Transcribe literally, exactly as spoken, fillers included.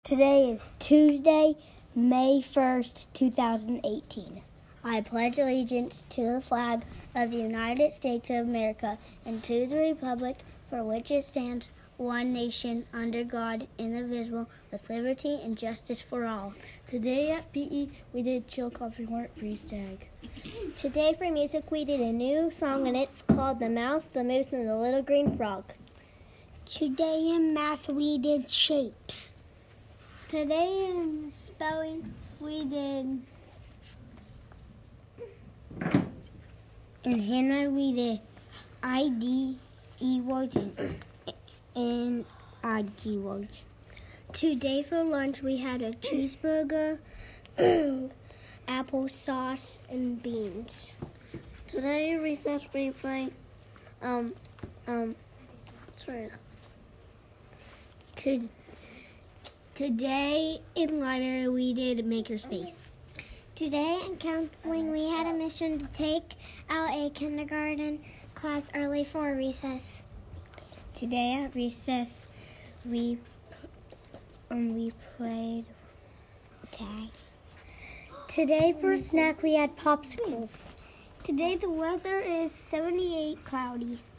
Today is Tuesday, May first, two thousand eighteen. I pledge allegiance to the flag of the United States of America and to the republic for which it stands, one nation, under God, indivisible, with liberty and justice for all. Today at P E, we did Chill Coffee Hornet Freeze Tag. Today for music, we did a new song, and it's called The Mouse, the Moose, and the Little Green Frog. Today in math, we did shapes. Today in spelling, we did... In Hannah, we did I D E words and, and I G words. Today for lunch, we had a cheeseburger, applesauce, and beans. Today at recess, we played, um, um, sorry. To, today in library, we did Makerspace. Today in counseling, we had a mission to take out a kindergarten class early for recess. Today at recess, we um, we played tag. Today for snack, we had popsicles. Today the weather is seventy-eight cloudy.